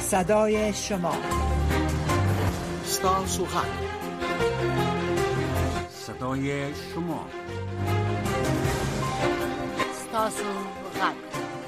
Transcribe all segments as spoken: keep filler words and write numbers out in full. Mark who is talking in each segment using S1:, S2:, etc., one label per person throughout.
S1: صدای شما،
S2: ستاسو غږ، صدای شما،
S3: ستاسو غږ.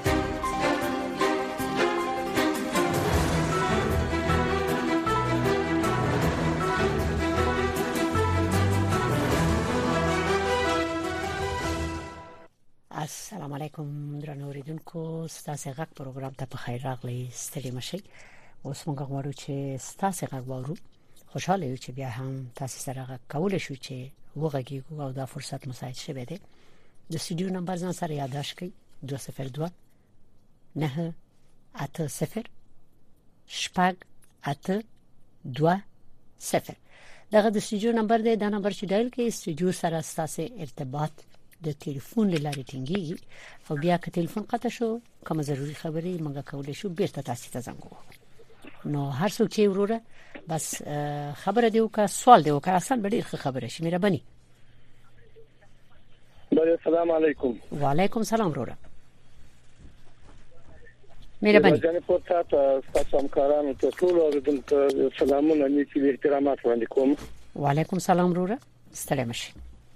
S3: السلام علیکم درنو اوریدونکو، ستاسو غږ پروګرام ته په خیر راغلی. ستړي مشئ. اوس موږ غواړو چې ستاسو غږ واورو. خوشاله یو چې بیا هم تاسو سره غږ کولای شو چې وغږیږو او دا فرصت مساعد شوه دی. د سټوډیو نمبر ځان سره یاداښت کړئ: دوه صفر دوه نه اته صفر شپږ اته دوه صفر. دغه د سټوډیو نمبر دی. دا نمبر چې ډایل کړئ سټوډیو سره ستاسو ارتباط د ټلیفون لاره ټینګي او بیا که ټلیفون قطع شو کوم ضروري خبري موږ کولای شو بیرته تاسو ته زنګ ووهو. نو هر څوک چې وروره بس خبره دی او که سوال دی او که اصلا به ډیر خبره شي مهرباني.
S4: السلام علیکم.
S3: وعلیکم السلام وروره. مهرباني.
S4: جناب پورته تاسو همکارانو ته ټول اوریدونکو سلامونه نیکی احترامات وړاندې کوم.
S3: وعلیکم السلام وروره. ستړي مشئ.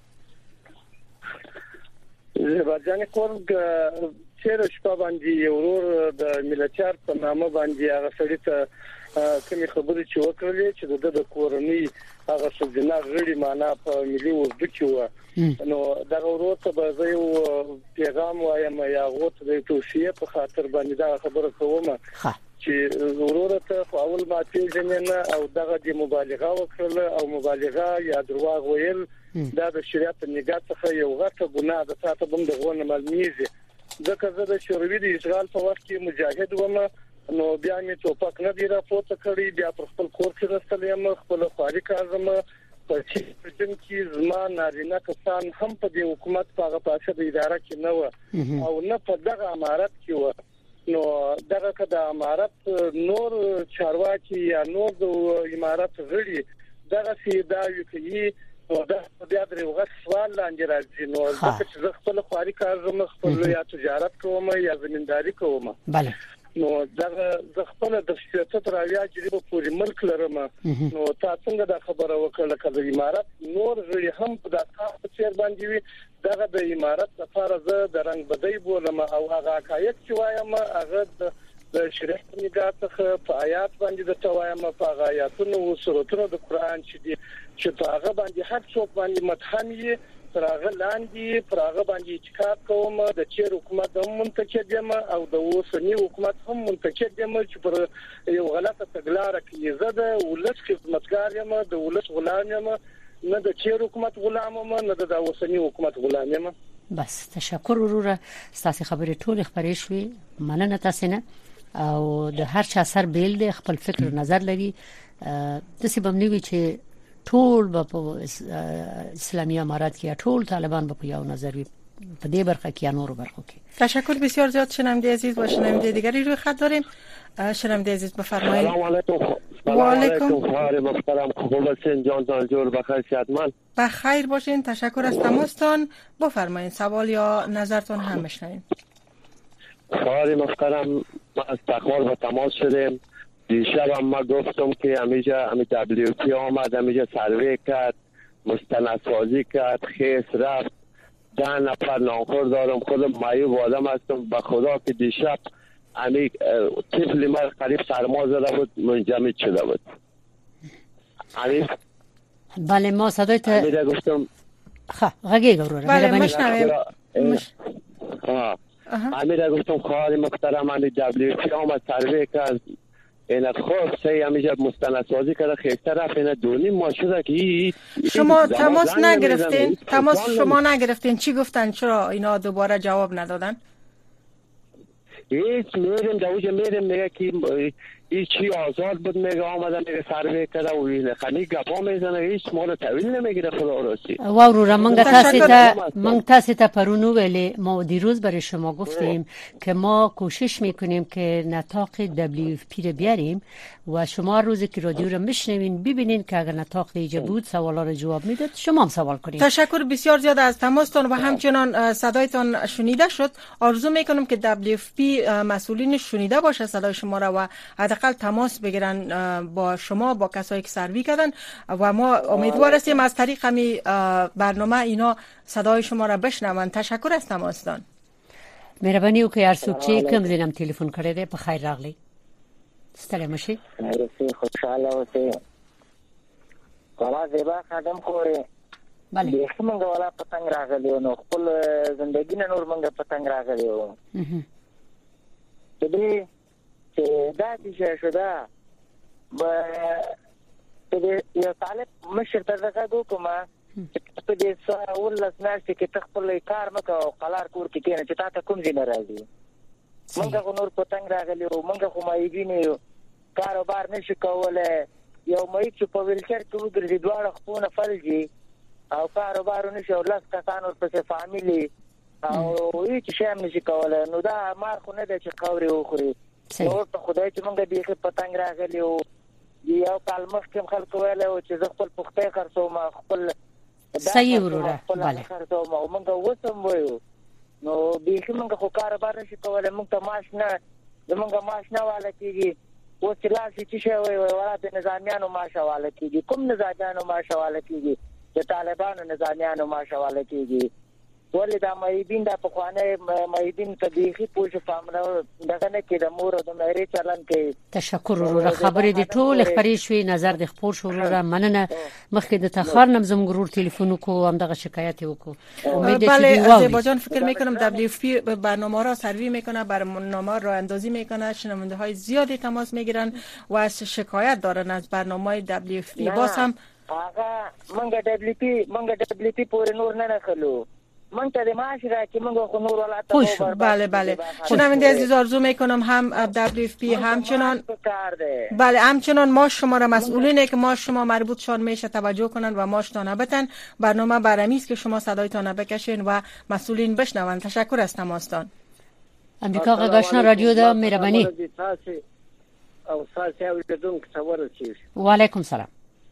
S4: زبرجان کورګ چیرې شپه باندې ورور د ملچار په نامه باندې هغه سړی ته کومې خبرې چې وکړلې چې د د کورنۍ هغه سجنا غړي معنا په ملي اردو کې و. نو دا ورور ته به یو پیغام وایم یا غوته د توصیه په خاطر باندې دا خبره کوم چې ورور ته اول ما پیژننه او دغه د مبالغه وکړه او مبالغه یا درواغ ویل دا د شریعت نگاه څخه یو غټه ګناه ده. تاسو به د غوونه معلومیږي ځکه زه د شوروي د اشغال په وخت کې مجاهد وم. نو بیا مې توپک نه دی راپورته کړی، بیا پر خپل کور کې راستلم، خپل خاري کارم په چې چې زما نارینه کسان هم په دې حکومت په پاسه د اداره کې نه و او نه په دغه امارت کې و. نو دغه کده امارت نور چارواکي یا نور د امارت غړي دغه سیداوي کوي او دا بیا د یو غټ سوال لاندې راځي. نو ځکه چې خپل خاري کارم خپل یا تجارت کوم یا زمینداری کوم.
S3: بله.
S4: نو دا د خپل د شرکت تر اویا جریبه پورې ملک لرم. نو تاسو څنګه دا خبره وکړه کله امارت نور غړي هم په دغه څیر باندې وي دغه د امارت لپاره زه د رنگ بدی بولم او هغه حقایق چې وایم هغه د شریعت نگاه څخه په آیات باندې د توایم په آیاتونو او سورتونو د قران چې دي چې هغه باندې هر څوک باندې متهمي پرغه لاندې پرغه باندې اعتقاد کوم د چیر حکومت هم منتقد یم او د اوسنی حکومت هم منتقد یم چې پر یو غلطه تګلارې کې زده ولس خدمتګار یم، د ولس غلام یم، نه د چیر حکومت غلام یم نه د اوسنی حکومت غلام یم.
S3: بس تشکر وروره. ستاسو خبرې ټول خبرې شوې. مننه تاسو نه او د هر چا سر بیل دی، خپل فکر نظر لري. د څه بمنوي چې ټول په اسلامي امارات کې ټول طالبان په یو نظر وي په دې برخه کې یا نور برخو کې.
S5: تشکر بسیار زیاد. شنونده عزیز و شنونده دیگری روی خط داریم. شنونده عزیز بفرمایید.
S4: سلام علیکم.
S5: و علیکم
S4: خواهر محترم خوب هستین؟ جان جان جور بخیر صحتمند؟
S5: بخیر باشین. تشکر از تماستان. بفرمایید سوال یا نظرتون هم بشنویم.
S4: خواهر محترم ما از تقوال و تماس شدیم. دیشب هم ما گفتم که همیشه همی دبلیو پی آمد، همیشه سروی کرد، مستندسازی کرد، خیس رفت. ده نفر نانخور دارم، خودم معیوب آدم هستم. به خدا که دیشب همی طفل ما قریب سرما زده بود، منجمد شده بود. همی
S3: بله ما صدای تا
S4: همیده گفتم
S3: خواه غگه گروره.
S5: بله مشنویم.
S4: همیده گفتم خواهر محترم همی دبلیو پی آمد سروی کرد، اینا خوب سی همیشه مستندسازی کرده، خیسته رفت. اینا دونی ما شده که
S5: شما تماس نگرفتین؟ تماس شما نگرفتین؟ چی گفتن؟ چرا اینا دوباره جواب ندادن؟
S4: هیچ میریم دوجه میریم میگه که هیچ چی آزاد بود، میگه آمدن میگه سروی کرده و اینه خنی گپا میزنه، هیچ ما رو تحویل نمیگیره. خدا راستی
S3: واورو منګه تاسو ته منګ تاسو ته پرونو ویلې ما دیروز برای شما گفتیم که ما کوشش میکنیم که نطاق دبلیو اف پی رو بیاریم و شما روزی که رادیو رو میشنوین ببینین که اگر نطاق دیگه بود سوالا رو جواب میداد شما هم سوال کنید.
S5: تشکر بسیار زیاد از تماستان و همچنان صدایتان شنیده شد. آرزو میکنم که دبلیو اف پی مسئولین شنیده باشه صدای شما را و حداقل تماس بگیرن با شما، با کسایی که سروی کردن و ما امیدوار هستیم از طریق همین برنامه اینا صدای شما را بشنون. تشکر از تماسدان.
S3: مهرباني وکړئ هر څوک چې کوم ځینم ټلیفون کړی دی په خیر راغلی. ستړي مشي.
S1: خوشاله اوسئ. کله زیبا خادم خوري. بله. د څنګه ولا پتنګ راغلی نو خپل ژوندۍ نه نور منګه پتنګ راغلی و. اها. دې چې دا چې شو دا به دې یو طالب مشر ته راغو کومه په دې سره ولس ناشته کې تخپل کار مکو او قلار کور کې کېنه چې تاسو کوم ځای نه راځي. موږ نور پتنګ راغلی او موږ خو ما یې کاروبار نشو کولای. یو مې چې په ویلچر کې وګرځي دواړه خپونه فلجي او کاروبار نشو لاس کسان ور پسې فامیلی او هیڅ شی هم نشي کولای. نو دا مار خو نه دی چې قوري وخوري. نو ته خدای چې موږ دې پتنګ راغلی او یو کال مخکې خلک ویل او چې زه خپل پخته خرڅوم خپل
S3: صحیح وروره. بله.
S1: خرڅوم موږ وسم وایو نو دې موږ خو کاروبار نشي کولای. موږ ته معاش نه زمونږ معاش نه والا کیږي. او چې لاسي چې شوی وي ورته نظامیانو معاش والا کیږي. کوم نظامیانو معاش والا کیږي؟ چې طالبانو نظامیانو معاش والا کیږي. ولې دا مېدین د پخوانه مېدین تدریخي پوښ فامره دغه نه کې د مور او د مېري چلن کې.
S3: تشکر وروره. خبرې دي ټول خبرې شوې، نظر د خپور شو وروره. مننه. مخکې د تخار نم زم ګرور ټلیفون کو هم دغه شکایت وکړو. امید
S5: بله آذربایجان فکر میکنم دبلیو اف پی برنامه را سروی میکنه، برنامه را اندازی میکنه، شنونده های زیادی تماس میگیرن و از شکایت دارن از برنامه دبلیو اف پی. باز هم
S1: هغه منګه دبلیو پی منګه دبلیو پی پورې نور نه نخلو. من ته د معاش راکې موږ خو نور ولاته.
S5: بله بله. شنونده عزیز آرزو میکنم هم دبلیو اف پی همچنان بله همچنان ما شما را مسئولینه که ما شما مربوطشان میشه توجه کنن و ماشتان بتن. برنامه برمی است که شما صدایتان بکشین و مسئولین بشنون. تشکر از تماسدان.
S3: امریکا غږ رادیو ده. مهرباني.
S4: او ساسي اوریدونکو ته ورسیږي.
S3: وعلیکم سلام.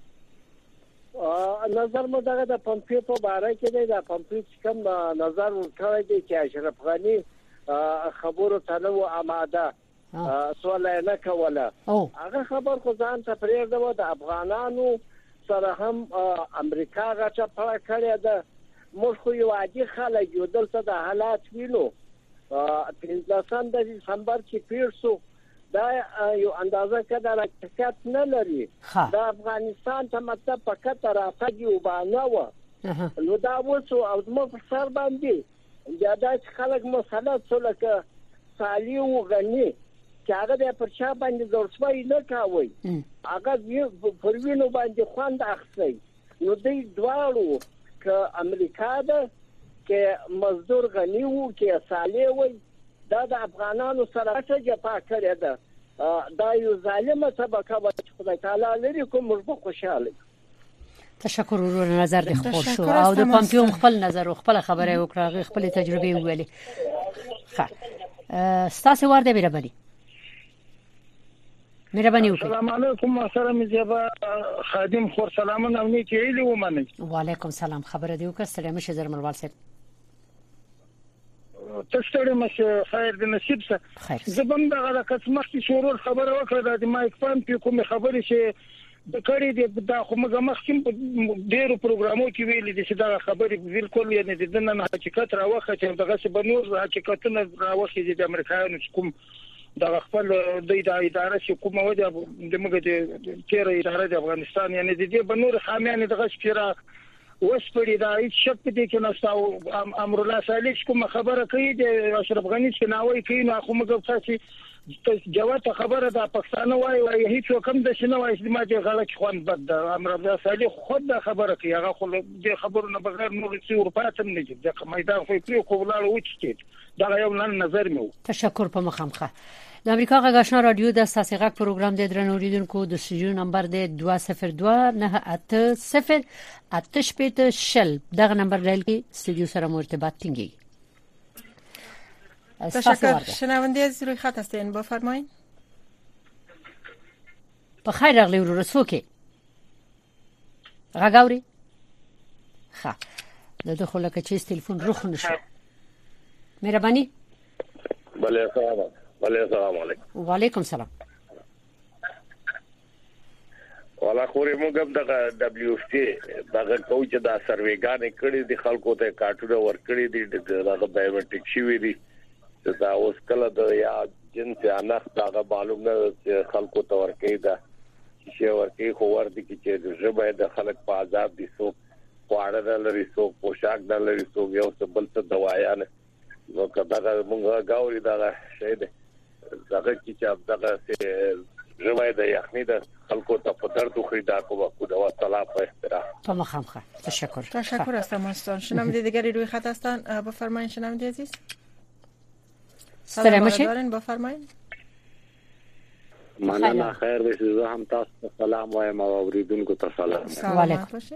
S4: نظر مو دغه د پمپیو په اړه کې دی. د پمپیو کوم نظر ورکړی دی چې اشرف غنی خبرو ته نو آماده سوال نه کوله. هغه خبر خو ځان ته پرېږده د افغانانو سره هم امریکا غاټه پړه کړې ده. موږ خو یو عادي خلک یو دلته د حالات وینو. پنځلسم د دسمبر چې پیښو دا یو اندازه کده حقیقت نه لري. د افغانستان ته مطلب فقط راځي او باندې و نو دا وڅو او موږ سر باندې دا د خلک مسله څه لکه سالي او غني چې هغه د پرچا باندې ځورسوي نه کاوي. هغه پروینو باندې خوند اخلي. نو دوی دواړو ک امریکا ده کې مزدور غني وو کې سالي وي. دا د افغانانو سره څه جفا کړې ده. دا یو ظالمه طبقه و چې خدای تعالی لري کوم موږ خوشاله.
S3: تشکر ورور. نظر د خپل شو او د پمپیو خپل نظر او خپل خبره وکړه، خپل تجربه ویلي. ښه ستاسو ورده مهرباني. مهرباني وکړئ.
S6: السلام علیکم. سره مې زیبا خادم خور سلامونه او نیکی ویلي ومنه.
S3: وعلیکم سلام. خبره دی وکړه. سلام شه زرملوال صاحب.
S6: تشتري مش خير د نصیب سره زبم دغه قسمه چې شروع خبره وکړه د مایک فهم په کوم خبرې چې د کړي د خو موږ مخکې ډیرو پروګرامو کې ویلي دي چې دا خبرې بالکل یعنی د نن حقیقت راوخه چې دغه څه بنور حقیقتونه راوخه دي د امریکایانو کوم د خپل د ادارې چې کومه وجه د موږ د تیر ادارې د افغانستان یعنی د دې بنور خامیان دغه شپره وسپړي دا هیڅ شک دي چې نو امر الله صالح کوم خبره کوي د اشرف غنی چې ناوي کوي نو خو موږ تاسو جواب خبره د پاکستان وای وای هیڅ کوم د شنو وای چې ما دې غلط خوان بد د امر الله صالح خود د خبره کوي هغه خو د خبرونه بغیر نور څه اروپا ته نه دي د میدان خو پری خو ولاړ وچتي دا یو نن نظر مې
S3: تشکر په مخامخه. د امریکا غږ آشنا رادیو د اساسي غږ پروګرام د درنوریدونکو د سټوډیو نمبر د دوه صفر دوه نه اته صفر اته شپږ شل دغه نمبر ډایل کې سټوډیو سره مرتبط ټینګي.
S5: تشکر. شنونده از روی خط هستین بفرمایید.
S3: بخیر راغلی ورور سوکي غاګوري ښه د دخول کې چې ټلیفون روخ نشو. مهرباني.
S7: بله سلام. بله السلام علیکم.
S3: وعلیکم سلام.
S7: ولا خوري موږ هم د دبليو اف سی دغه کوچ د سروېګانې کړي د خلکو ته کارتونه ورکړي دي دغه بایومټریک شوی دي دا اوس کله د یا جنس یا نخ دغه معلوم نه خلکو ته ورکړي دا چې ورکړي خو ورته چې ژبه د خلک په آزاد دي سو خواړه لري سو پوشاک لري سو یو څه بل څه دوايان نو کدا موږ غاوري دا شی ده دغه چې دغه ژبه د یخني د خلکو ته په درد خریدا کوه کو دا طلب و احترام
S3: تمام خیلی تشکر
S5: تشکر از تماستان. شنونده دیگری روی خط هستن، بفرمایید شنونده عزیز. سلام دارین، بفرمایید.
S8: مننه، خیر بشه. زه هم تاسو ته سلام وایم او اوریدونکو ته سلام.
S5: سلامت باشین.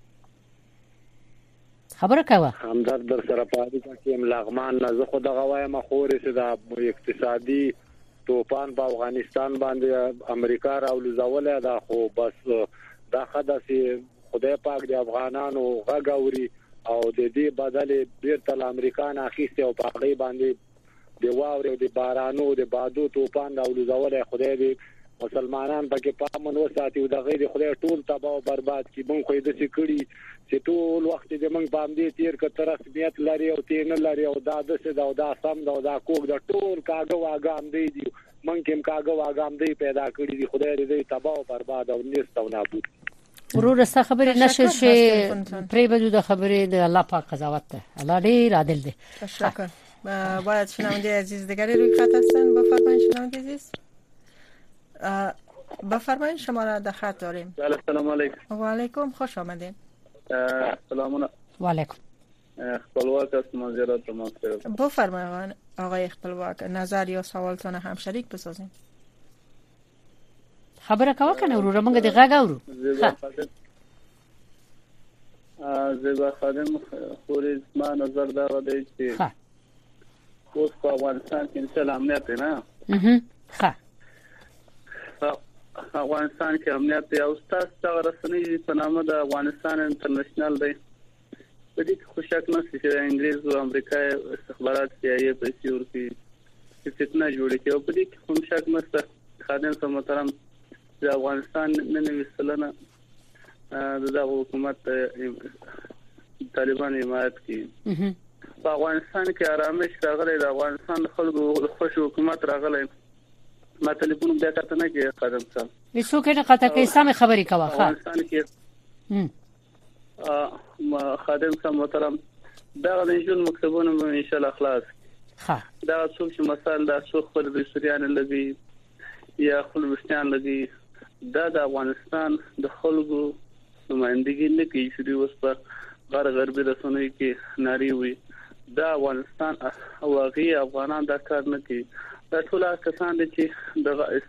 S3: خبره کوه.
S8: همدرد در سره پاتې کیم لغمان نه زه خو دغه وایم خورې چې د اقتصادي توپان په افغانستان باندې امریکا راولزولې دا خو بس دا خداسي خدای پاک د افغانانو غاوري او د دې بدل بیرته امریکا نه اخیسته او په غي باندې د واوري او د بارانو د بادو توپان راولزولې خدای دې مسلمانان پکې پامن وساتي او د غیر خدای ټول تباہ او برباد کی مونږ خو دې سکړي چې ټول وخت دې مونږ باندې تیر کتر رسمیت لري او تین لري او دا د څه دا دا سم دا دا کوګ دا ټول کاغه واګام دی دي مونږ کوم کاغه واګام دی پیدا کړی دي خدای دې تباہ او برباد او نست او نابود.
S3: ورور است خبرې نشه شي پرې بده د خبرې د الله پاک قضاوت ده. الله دې عادل دی.
S5: تشکر. باید شنونده عزیز دیگری روی خط هستن، بفرمایید شنونده عزیز. بفرمایید شما را در خط داریم.
S4: سلام علیکم.
S5: و علیکم، خوش آمدید.
S4: سلام
S3: و علیکم.
S4: خپلواک است ماجرات رو ماستر.
S5: بفرمایید آقای خپلواک، نظر یا سوالتون هم شریک بسازین.
S3: خبره کوه کنه ورور موږ د غاګ اورو.
S4: زیبا خادم خوري ما نظر دا ودی چې اوس په افغانستان کې انشاء الله امنیت نه.
S3: اها ښه.
S4: افغانستان کې امنیت او تاسو څنګه رسنۍ په نامه د افغانستان انټرنیشنل دی. په دې کې خوشاک نه چې انګلیز او امریکا استخبارات سیايي په سیور کې فتنه جوړه کړي او په دې کې کوم شک نشته. خادم سم محترم د افغانستان نن وسلنه د حکومت طالبان حمایت کوي. په افغانستان کې آرامش راغلی، د افغانستان خلکو خوش حکومت راغلی. ما ټلیفون بیا کاته نه کې قدم صاحب
S3: هیڅ کې نه قطه کې سم خبرې کوه. ښه
S4: افغانستان کې ا خادم صاحب محترم دا د جون مکتبونو ان شاء الله خلاص.
S3: ښه
S4: دا څوک چې مثال دا څوک خپل بشریان لګي یا خپل وشتان لګي دا د افغانستان د خلکو نمائندګي نه کوي چې اوس په غیر غربي رسنۍ کې ناري وي. دا افغانستان او هغه افغانان دا کار نه کوي. دا ټول کسان دي چې د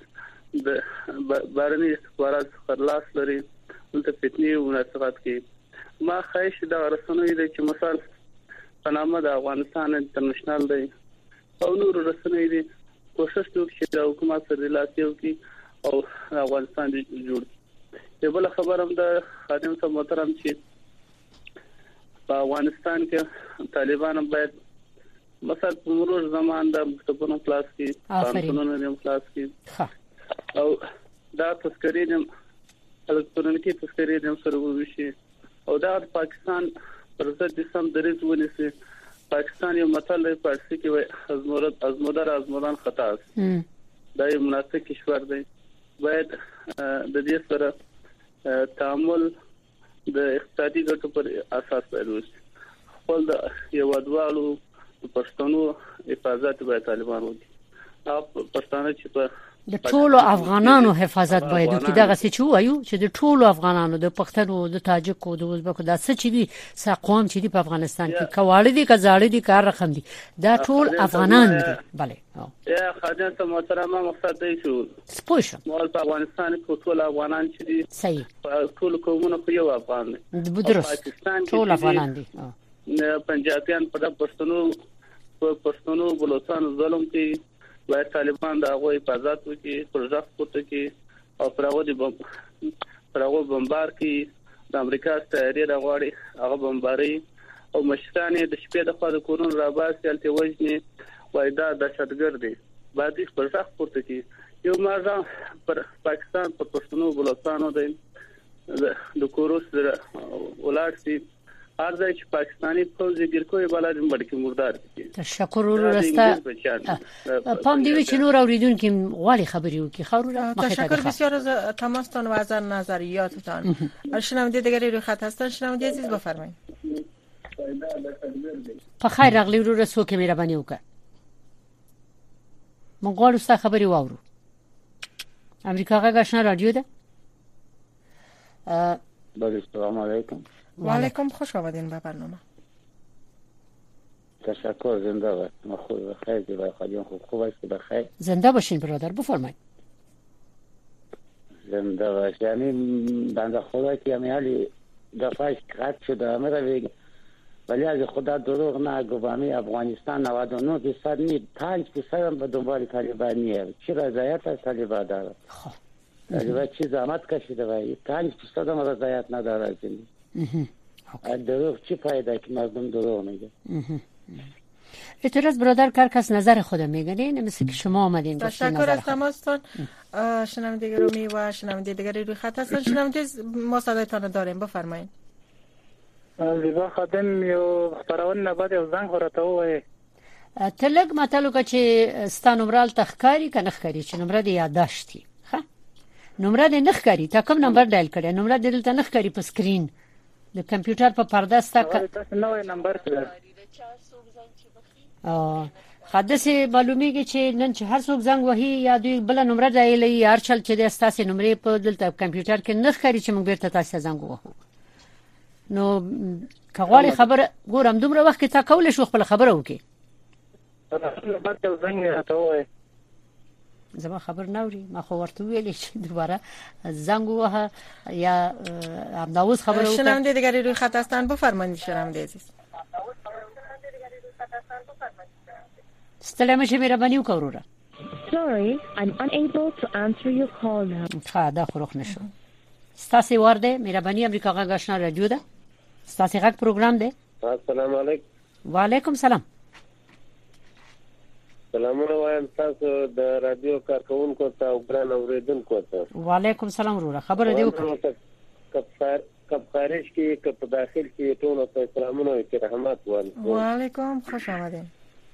S4: بارني استخبارات خلاص لري ولته فتنې او مناسبات کوي. ما خواهش دا رسنۍ دي چې مثال په نامه د افغانستان انټرنیشنل دی او نور رسنۍ دي کوشش وکړي چې د حکومت سره لاسیو کوي او افغانستان جوړ کړي. یو بل خبر هم د خادم صاحب محترم چې په افغانستان کې طالبان باید مثلا پرور زمان د مکتبونو کلاس کې قانونونو د کلاس کې او دا تذکرې د الکترونیکي تذکرې د سره وشي او دا پاکستان پر ضد د سم درز ونیسي. پاکستان یو متل دی پارسي کې وایي ازمرد ازمدار ازمدان خطا است. دا یو مناسب کشور دی. باید د دې سره تعامل د اقتصادي ګټو پر اساس وشي. خپل د یو ودوالو پښتنو حفاظت باید طالبان وکړي. او پښتانه چې په
S3: د ټولو افغانانو حفاظت باید وکړي. دا غسي چې وایو چې د ټولو افغانانو د پښتنو د تاجکو د ازبکو د څه چې دي ساقوم چې دي په افغانستان کې کواړي دي کزاړي دي کار رقم دي دا ټول افغانان دي. بله
S4: یا خاجان ته محترمه مقصد دی چې
S3: سپوږ
S4: مول په افغانستان کې ټول افغانان چې دي
S3: صحیح
S4: ټول قومونه په یو افغان دي.
S3: درست ټول افغانان دي.
S4: پنجابیان په دپښتنو په پښتنو بلوچستان ظلم کې باید طالبان د هغه حفاظت وکړي، پروژه پورته کړي او پرغو دي پرغو بمبار کړي. د امریکا ستایری راغړي هغه بمباري او مشرانه د شپې د خوا د کورون راباسي الته وژني وای دا دهشتګرد دي. باید پروژه پورته کړي. یو مازه پر پاکستان په پښتنو بلوچستان دی
S9: د کوروس ولاړ سي ارزه چې پاکستاني فوج ګرکوي بلاد مړ کې مردار دي.
S3: تشکر ورسته پام دی چې نور اوریدونکو غواړي خبري وکي. خورو
S5: تشکر بسیار از تماستان و از نظریاتتان. شنونده دیگری روی خط هستن. شنونده عزیز بفرمایید.
S3: په خیر راغلی ورو رسو کې مهرباني وکړه. مونږ غواړو ستاسو خبري واورو. امریکا غږ آشنا رادیو ده.
S10: بله سلام علیکم.
S5: و علیکم خوش آمدین به برنامه.
S10: تشکر. زنده باشید. ما خوب بخیر زیبای خالیان خوب خوب است بخیر.
S3: زنده باشین برادر بفرمایید.
S10: زنده باش. یعنی بنده خدا که امیالی دفعش قطع شده همه را بگه ولی از خدا دروغ نگو. بامی افغانستان نود و نه درصد نی پنج درصد هم به دنبال طالبان نیه. چی رضایت از طالبان داره؟ خب طالبان چی زحمت کشیده ولی پنج درصد هم رضایت نداره از این. دروغ چی فایده که مردم دروغ میگه.
S3: اعتراض برادر کار کس نظر خودم میگه نه مثل که شما آمدین گفتین
S5: تشکر از تماستان. شنونده گرامی و شنونده دیگری روی خط هستن. شنونده ما صدایتان داریم بفرمایید.
S6: زیبا خادم یو خبرونه بعد یو زنګ ورته وای
S3: تلګ ماتلو چې ستانو نمبر تخکاری کنه خکاری چې نمبر دی یاداشتي ها نمبر دی نخکاری تا کوم نمبر ډایل کړی نمبر دی دلته نخکاری په سکرین د کمپیوټر په پرده ستا
S6: تاسو نوې نمبر کړئ
S3: ا حادثه معلومیږي چې نن چې هر څوک زنګ وهي یا دوی بل نمبر ډایل یا هر چل چې د ستاسو نمبر په دلته کمپیوټر کې نخکاری چې موږ بیرته تاسو زنګ وهو نو کغواړي خبر ګورم دومره وخت کې تا کول شو خپل خبره وکي زما خبر نوري ما خو ورته ویلې چې دوباره زنګ وه یا امداوز خبره وکړه.
S5: شنونده دیگری روی خط هستن بفرمایید. شنونده عزیز
S3: ستړی مشه مهرباني وکړه.
S11: Sorry, I'm unable to answer your call now.
S3: ښه دا خروخ نشو. ستاسو ورده مهرباني امریکا غږ آشنا رادیو ده. ستاسو غږ پروګرام ده.
S12: السلام علیکم.
S3: وعلیکم سلام.
S12: سلامونه وایم تاسو د رادیو کارکونکو ته او ګران اوریدونکو ته.
S3: وعلیکم سلام وروره خبر دی وکړه.
S12: کفار کفارش کې کپ داخل کې ټول ته سلامونه او رحمت وال.
S5: وعلیکم خوش آمدین.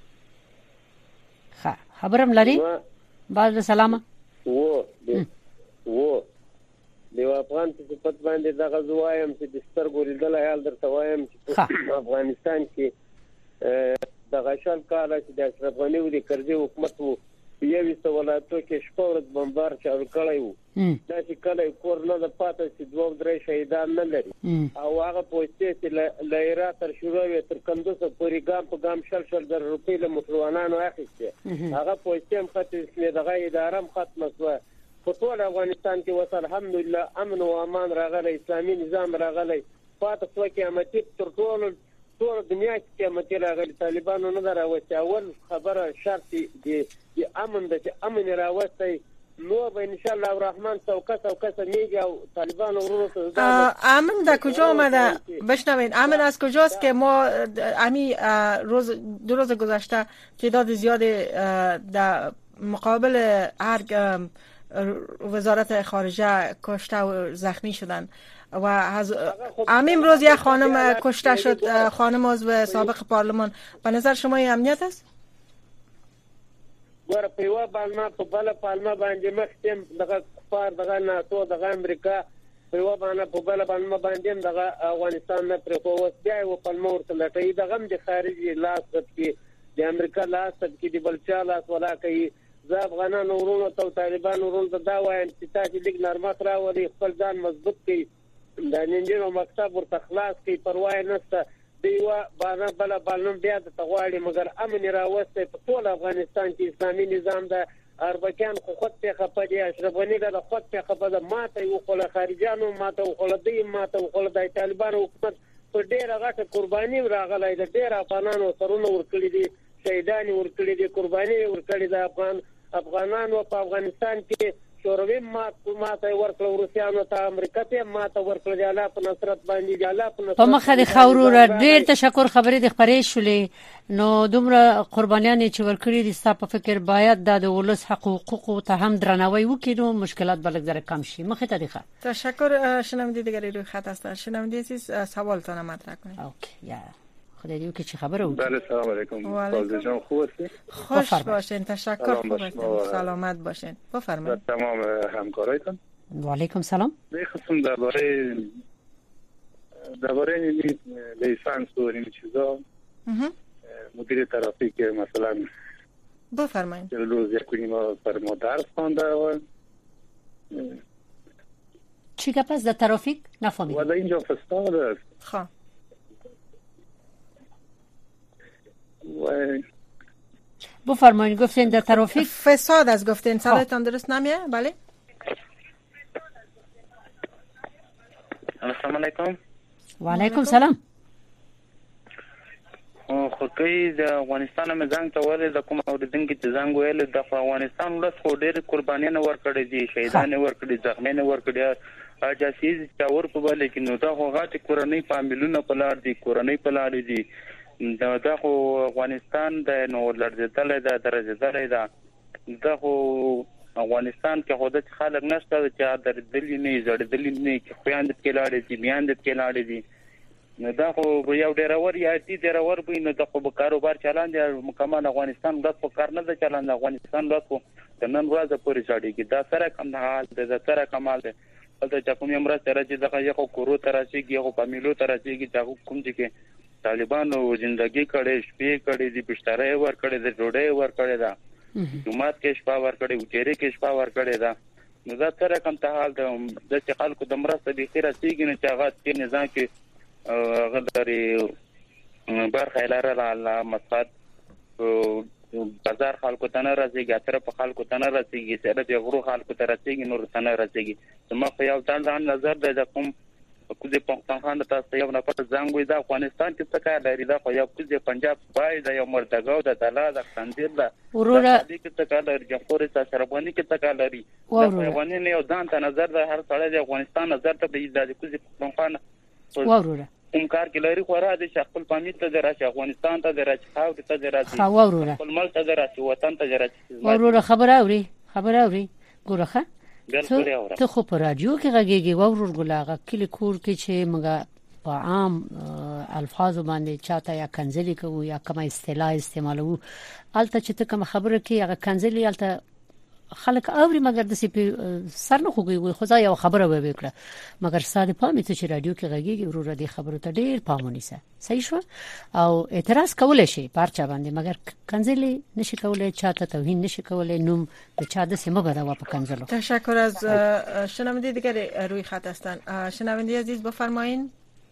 S3: ښه خبرم لري؟ بعد سلام.
S12: و و د افغان په صفت باندې دغه زوایم چې د سترګو لیدل حال درته وایم چې افغانستان کې دغه شل کال چې د اشرف غنی و د کرزي حکومت وو یوې ولایتو کې شپه ورځ بمبار چالو کړی وو دا چې کله کور نه د پاتې چې دوه درې شهیدان نه لري او هغه پوسټ چې له عراق تر شوروي تر کندوز پورې ګام په ګام شل شل در روپۍ له مسلمانانو اخیسته هغه پوسټ هم خاطر چې دغه اداره هم ختمه شوه په ټول افغانستان کې وصل الحمدلله امن او امان راغلی اسلامي نظام راغلی پاتې څو قیامتي تر ټول ټول دنیا کې قیامتي راغلی طالبانو نه راوځي اول خبره شرط دی د امن د امن راوځي نو به ان شاء الله الرحمن څوکه څوکه میگه او طالبان ورونو ته
S5: امن در کجا اومده بشنوید امن از کجاست که ما امی روز دو روز گذشته تعداد زیاد در مقابل هر وزارت خارجه کشته و زخمی شدن و از امیم روز یک خانم کشته شد خانم عضو سابق پارلمان به نظر شما این امنیت است؟
S12: ګور په یو باندې په بل پالما باندې مختم دغه کفار دغه ناتو دغه امریکا په یو باندې په بل باندې باندې دغه افغانستان نه پر کووس بیا یو پالما ورته لټي دغه د خارجي لاس کې د امریکا لاس کې د بلچا لاس ولا کوي ز افغانانو ورونو ته طالبان ورونو ته دا وايي چې تاسو لیک نرمت راوړي خپل ځان مضبوط کړئ د ننګونو مکتب ورته خلاص کړئ پروا نه نشته دیوا باندې بل بلنوم بیا د تغواړي مګر امن راوسته په ټول افغانستان کې اسلامي نظام د اربکان خو خود په خپدي اشرف غنی د خود په خپده ماته یو خل خارجانو ماته او خلدی ماته او خل د طالبان حکومت په ډیره غټه قرباني راغلای د ډیره افغانانو سرونه ورکړي دي شهیدان ورکړي دي قرباني ورکړي د افغان افغانانو په افغانستان کې شوروي ماته ماته ورکړه روسيانو ته امریکا ته ماته ورکړه د الله په نصرت باندې د الله په نصرت
S3: په مخه د خاورو ډیر تشکر خبرې د خبرې شولې نو دومره قربانيان چې ورکړي دي ستاسو په فکر باید د ولس حقوقو ته هم درناوی وکړي نو مشکلات بلک ذره کم شي مخه ته دیخه
S5: تشکر. شنونده دیگری روی خط هستن. شنونده عزیز سوالتون مطرح کنید.
S3: اوکی یا خدا دیو که چی خبره بود؟
S13: بله سلام علیکم. سازه جان خوب هستی؟
S5: خوش باشین. تشکر. خوب هستین. سلامت باشین. بفرمایید.
S13: تمام همکارایتون.
S3: و علیکم سلام.
S13: می‌خواستم درباره درباره لیسانس و این چیزا مدیر ترافیک مثلا
S5: بفرمایید.
S13: روز یکونی ما بر ما درس خوانده و
S3: چی که پس در ترافیک نفهمید؟
S13: و در اینجا فساد است.
S5: خواه
S13: و
S3: بفرمایید. گفتین در ترافیک
S5: فساد از گفتین صدایتان درست نمیه؟ بله.
S14: السلام علیکم.
S3: و علیکم سلام.
S14: خو کوي د افغانستان مې ځان ته ولې د کوم اوریدونکو چې ځان ویل د افغانستان ولس خو ډېر قربانیان ورکړي دي شهیدان ورکړي زخمیان ورکړي اجازه چې اور په بل کې نو دا خو غاټي کورنۍ فامیلونه په لار دي کورنۍ په لار دي دا د افغانستان د نو لړزدل د درجه ده دا خو افغانستان کې خو د خلک نشته چې د دلی نه زړه دلی نه کې خويند کې لاړې دي میاند کې لاړې دي نو دا خو یو ډیر اور یا دي ډیر اور به نه د خو کاروبار چلان دي مکمل افغانستان د په کار نه د چلان افغانستان د خو د نن ورځې پورې ځاړي کې دا سره کم حال د سره کمال ده د چکم امر سره چې دغه یو کورو تراشيږي یو فامیلو تراشيږي چې کوم چې طالبانو ژوندۍ کړي شپې کړي دي بشتره ور کړي د ډوډۍ ور کړي دا جمعات کې شپه ور کړي او چیرې کې شپه ور کړي دا نو دا سره کم ته حال د چې خلکو د مرسته به خیره سیګي نه چې هغه کې نظام کې غداري برخه لاره الله مصاد بازار خلکو ته نه راځي ګاتره په خلکو ته نه راځي سره د غرو خلکو ته راځي نور ته نه راځي زما په یو ځان نظر د کوم کوزه پښتونخوا تاسو یو نه پټ ځانګوي د افغانستان کې څه کار لري دا خو یو کوزه پنجاب پای د یو مرتګاو د دلا د خندیر د
S3: وروره
S14: د کې څه کار لري جمهور رئیس سربانی کې څه کار لري د افغانستان یو ځان ته نظر د هر څړې د افغانستان نظر ته د کوزه پښتونخوا
S3: وروره
S14: کوم کار کې لري خو را د خپل پامې ته دراشي افغانستان ته دراشي خاور ته دراشي
S3: وروره
S14: خپل ملک ته دراشي وطن ته دراشي
S3: وروره خبر اوري خبر اوري ګورخه ته خو په رادیو کې غږیږي ورور ګلاغه کلی کور کې چې موږ په عام الفاظ باندې چاته یا کنځلي کوو یا کومه اصطلاح استعمالو الته چې ته کوم خبره کې هغه کنځلي الته خلک اوري مګر د سي سر نه خوږي خو ځا یو خبره وکړه مګر ساده پامې ته چې رادیو کې غږیږي ورور دې خبرو ته ډیر پامونی سه صحیح شو او اعتراض کول شي پارچا باندې مګر کنځلي نشي کولای چاته توهین نشي کولای نوم د چا د سیمه بدوا په کنځلو.
S5: تشکر از شنونده دیگر روی خط هستن. شنونده عزیز بفرمایید.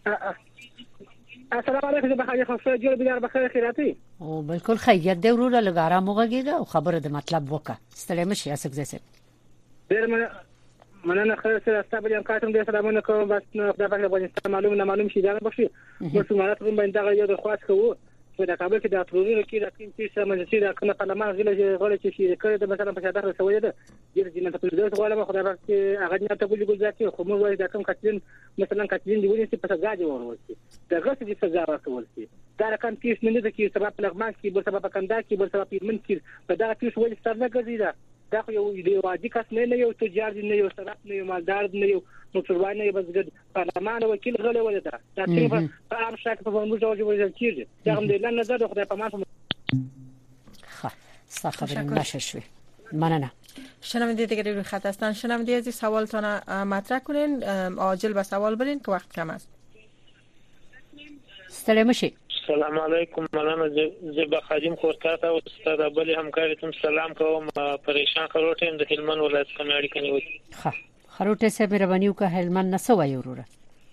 S15: السلام علیکم بخیر خاصه جوړ بیا بخیر خیراتی
S3: او بالکل خیریت دی ورور له ګارا موږیږي او خبره د مطلب وکړه ستړي مشي اسک زسه
S15: ډیر مننه خیر سره ستاسو په کارتون دې سلامونه کوم بس نو د افغانستان معلوم نه معلوم شي دا به شي مسلمانات کوم باندې دا یو درخواست کوو چې د کابل کې د ټروري کې د کوم څه سم چې د کنه پارلمان غله غله چې شي کړي د مثلا په شاده رسولې ده د جنت په دې ډول ما خدای پاک هغه نه ته ګل ګل ځکه خو موږ وایي دا کوم کتلین مثلا کتلین دی ونی چې په سزا دی ورولسي دا غوښتي چې سزا ورکولسي دا رقم پیښ نه ده چې سبب لغمان کې بل سبب کنده کې بل سبب پیمن کې په دا پیښ ولې ستاره ګرځي دا دا خو یو دی واجی کس نه نه یو تجار نه یو صرف نه یو مالدار نه یو مسلمان نه بس ګد پارلمان وکیل غلې ولدا دا چې په عام شک په موږ جوړ جوړ کیږي دا هم د نن نظر خدای په مان
S3: ها صاحب نششوي مننه.
S5: شنونده دیگری روی خط هستن. شنونده عزیز سوالتون مطرح کنین عاجل به سوال برین که وقت کم است.
S3: سلام مشي.
S16: السلام علیکم مننه زبا خادم خورکاته او استاد ابل همکارتم سلام کوم پریشان خروټم د هلمند ولایت کماړي کني و
S3: ها خروټه سه مهرباني وکه هلمند نسو وای وروره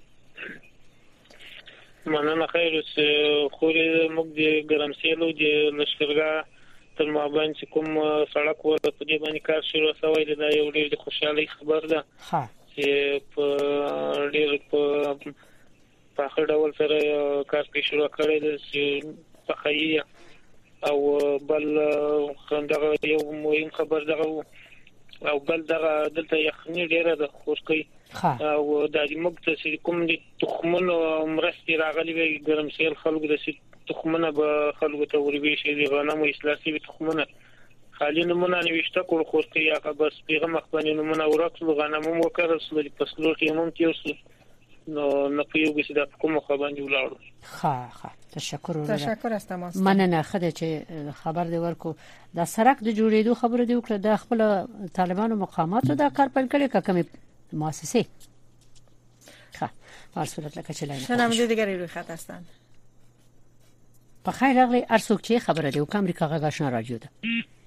S16: مننه خیر خوري موږ د ګرمسیلو د لشکرګا تر مابین چې کوم سړک و په دې باندې کار شروع شوی دی دا یو ډېر خوشاله خبر ده
S3: ها
S16: چې په ډېر په په خړ ډول سره کار کې شروع کړی دی چې په خیه او بل خندغه یو مهم خبر ده او بل دغه دلته یخني ډیره د خوشکې او د موږ ته کوم دي تخمونو مرستي راغلي وي ګرمسیل خلکو د تخمونه به خلکو ته وربي شي د غنمو اصلاحي تخمونه خالي نمونه نوښته کول خوشکې یا بس پیغام مخبني نمونه ورکړو غنمو وکړل د فصلو ټیمون تیوس نو نه پیوګی د کوم خبرني ولاړو
S3: ها ها تشکر
S5: تشکر است تماس
S3: مننه خدای چې خبر دی ورکو د سرک د جوړېدو خبره دی وکړه د خپل طالبانو مقاماتو د کار پیل کړي که کومه مؤسسه ها فاصله لکه چې لاینه
S5: شنونده دیگری روی خط هستند
S3: په خیر راغلی ارڅوک چې خبره دی او امریکا غاښنا رادیو ده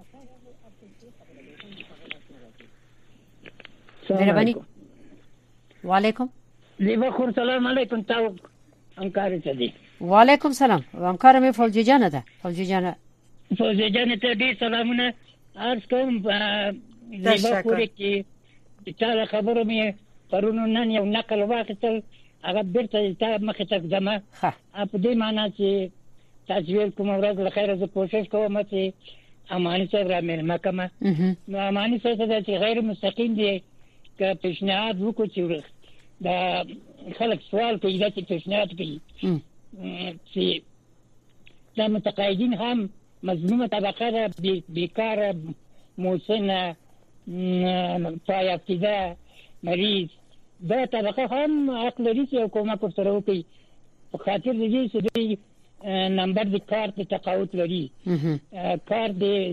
S3: مهرباني وعلیکم
S17: لیوا خور سلام علیکم تاو همکار چدي
S3: وعلیکم سلام همکار مې فوجي جان ده فوجي جان
S17: فوجي جان ته دې سلامونه ارز کوم لیوا خور کې چې خبره مې پرونو نن یو نقل واخیستل هغه بیرته تا مخه تک دمه په دې معنی چې تاسو کوم ورځ له خیره زه کوشش کوم چې اماني صاحب را مې مکمه نو اماني صاحب چې غیر مستقیم دی که پیشنهاد وکړو چې دا خلک سوال کوي دا چې پیشنهاد کوي چې دا متقاعدین هم مظلومه طبقه ده بیکاره موسنه پایافتیده مریض دا طبقه هم حق لري چې حکومت ورسره وکړي په خاطر د دې چې دوی نمبر د کارت تقاعد لري کارت د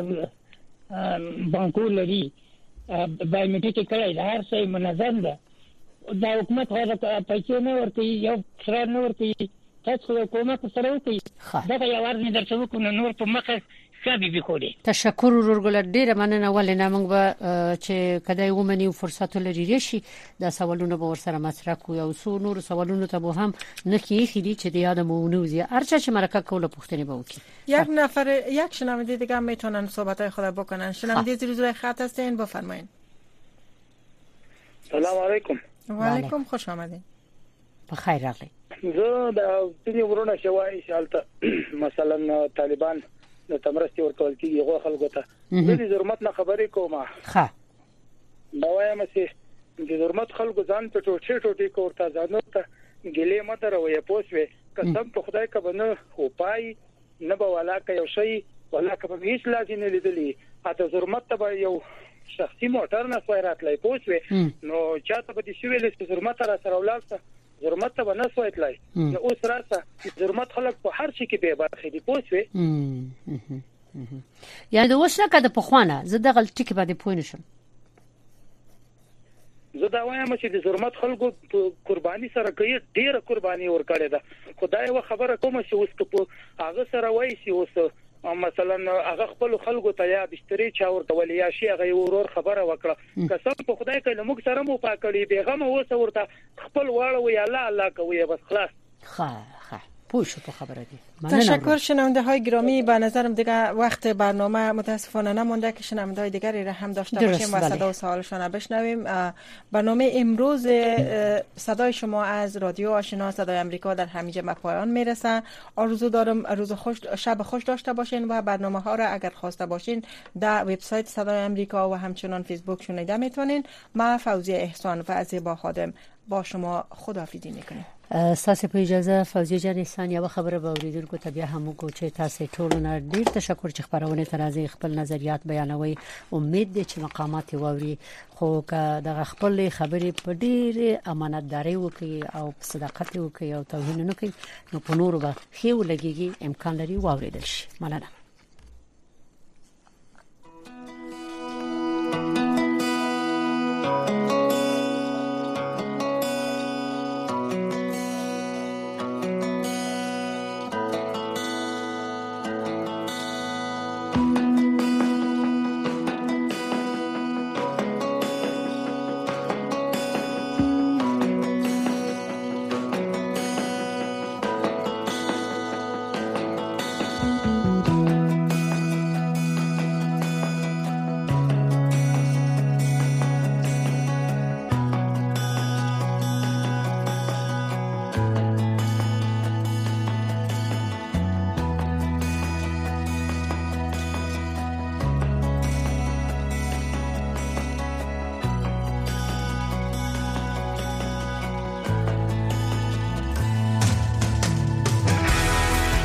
S17: بانکو لري بایومټریک کړی هر څه منظم ده دا حکومت هغه پیسې نه ورته یو سره نه ورته تاسو حکومت سره وکړي دا یو ورنه درته وکړو نور په مخه شابي بخوري
S3: تشکر ورګل ډیره مننه ولنه موږ به چې کدی ومني فرصت لري شي دا سوالونه به ورسره مطرح کوو او څو نور سوالونه ته به هم نه کیږي چې د یادمونو زی ارچا چې مرکه کوله پوښتنه به وکړي
S5: یک نفر یک شنونده دیگه میتونن صحبتای خود بکنن شنونده زیر روی خط هستین بفرمایید
S6: سلام علیکم
S5: و علیکم خوش آمدید
S3: بخیر راغلی
S6: زه د دې ورونه شوای شالته مثلا طالبان د تمرستي ورکول کیږي غو خلکو ته د ضرورت نه خبرې کومه
S3: ښه
S6: دا وایم چې د ضرورت خلکو ځان ته ټوټه ټوټه کوړه ځانو ته ګلې مته روي پوسوي قسم په خدای کا بنه او پای نه به ولا کا یو شی ولا کا به هیڅ لازم نه لیدلی اته ضرورت ته یو شخصي موټر نه سویرات لای پوسوي نو چاته به دې شویل چې ضرورت را سره ولالته ضرورت ته نه سویت لای نو اوس راته ضرورت خلک په هر شي کې به برخې دي پوسوي
S3: یعنی د وښنه کده په خوانه زه د غلطی کې باندې پوه نشم
S6: زه دا وایم چې د ضرورت خلکو قرباني سره کوي ډیره قرباني ورکړي ده خدای و خبره کوم چې اوس په هغه سره وایي چې اوس مثلا هغه خپل خلکو ته یا بشتري چا ورته ولیا شي هغه ورور خبره وکړه قسم په خدای کله موږ سره مو پاکړي بیغمه اوس ورته خپل واړه وی الله الله کوي بس خلاص
S3: ها ها پوښتنه په خبره دي
S5: تشکر شنونده های گرامی به نظرم دیگه وقت برنامه متاسفانه نمونده که شنونده های دیگری را هم داشته باشیم و صدا و سوالشان بشنویم برنامه امروز صدای شما از رادیو آشنا صدای امریکا در همینجا به پایان میرسه آرزو دارم روز خوش شب خوش داشته باشین و برنامه ها را اگر خواسته باشین در وبسایت صدای امریکا و همچنان فیسبوک شنیده میتونین. ما فوزیه احسان و زیبا خادم با شما خداحافظی میکنیم.
S3: تاسو په اجازه فوزي جان احسان یو خبره به اوریدونکو ته بیا هم کو چې تاسو ټول نه ډیر تشکر چې خبرونه ترازی خپل نظریات بیانوي امید دي چې مقامات ووري خو که د خپل خبرې په ډیر امانتداري وکي او صداقت وکي او توهین نه کوي نو په نور به خېو لګيږي امکان لري واوریدل شي. مننه.